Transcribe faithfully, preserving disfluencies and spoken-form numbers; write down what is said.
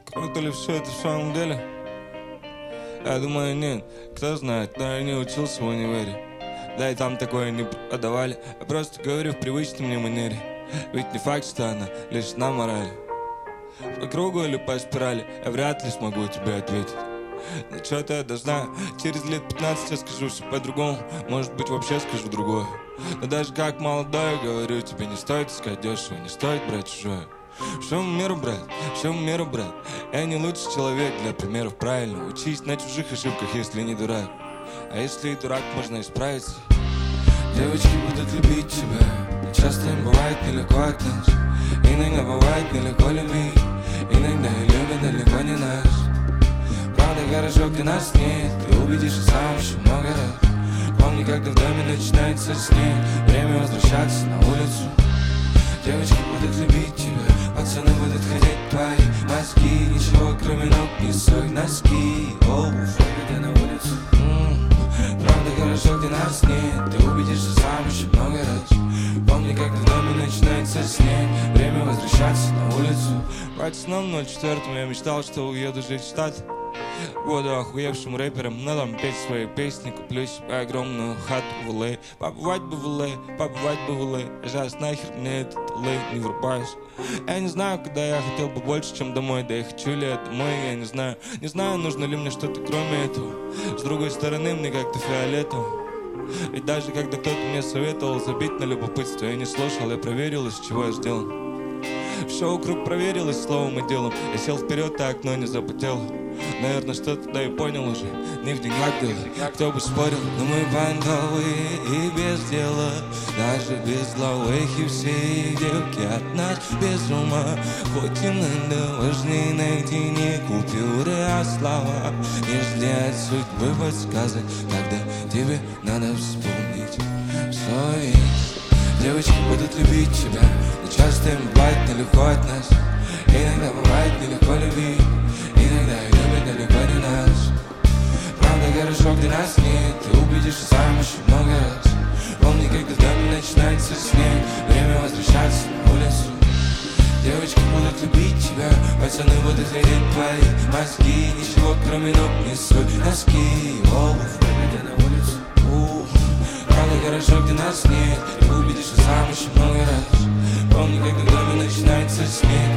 Круто ли все это в самом деле? Я думаю, нет. Кто знает, но я не учился в универе. Да и там такое не преподавали. Я просто говорю в привычной мне манере. Ведь не факт, что она лишь на морали. По кругу или по спирали я вряд ли смогу тебе ответить. Но что-то я знаю, через лет пятнадцать я скажу все по-другому. Может быть, вообще скажу другое. Но даже как молодой, говорю тебе, не стоит искать дешево, не стоит брать чужое. Всему миру, брат, всему миру, брат. Я не лучший человек для примеров, правильно. Учись на чужих ошибках, если не дурак. А если и дурак, можно исправиться. Девочки будут любить тебя, но часто им бывает нелегко от нас. Иногда бывает нелегко любить, иногда и любят далеко не нас. Правда хорошо, где нас нет, ты увидишь и сам еще много раз. Помни, когда в доме начинается снег, время возвращаться на улицу. Девочки будут любить тебя, пацаны будут хотеть твои мозги. Ничего кроме ног не суть, носки, обувь, выходя на улицу. М-м, правда хорошо, где нас нет, ты увидишься сам еще много раз. Помни, когда в доме начинается снег, время возвращаться на улицу. Пацаном ноль четвёртом я мечтал, что уеду жить в Штаты. Буду охуевшим рэпером, но там петь свои песни. Куплю себе огромную хату в эл эй. Побывать бы в эл эй, побывать бы в эл эй. Сейчас нахер мне этот эл эй, не врубаюсь. Я не знаю, когда я хотел бы больше, чем домой. Да и хочу ли я домой, я не знаю. Не знаю, нужно ли мне что-то кроме этого. С другой стороны, мне как-то фиолетово. Ведь даже когда кто-то мне советовал забить на любопытство, я не слушал, я проверил, из чего я сделан. Все вокруг проверилось словом и делом. Я сел вперед, а окно не запотело. Наверное, что-то да и понял уже. Не в деньгах дело, кто бы спорил. Но мы бандовые и без дела. Даже без зловых и все девки от нас без ума. Хоть иногда важнее найти не купюры, а слова. Не жди от судьбы подсказок, когда тебе надо вспомнить совесть. Девочки будут любить тебя, но часто им бывает нелегко от нас. Иногда бывает нелегко любить, иногда и любят далеко не нас. Правда хорошо, где нас нет, ты увидишь и сам еще много раз. Помни, когда в доме начинается снег, время возвращаться на улицу. Девочки будут любить тебя, пацаны будут хотеть твои мозги. Ничего кроме ног не суть, носки, обувь, выходя на улицу. У-у-у. Правда хорошо, где нас нет, ты увидишь и сам еще много раз. Помни, когда в доме начинается снег,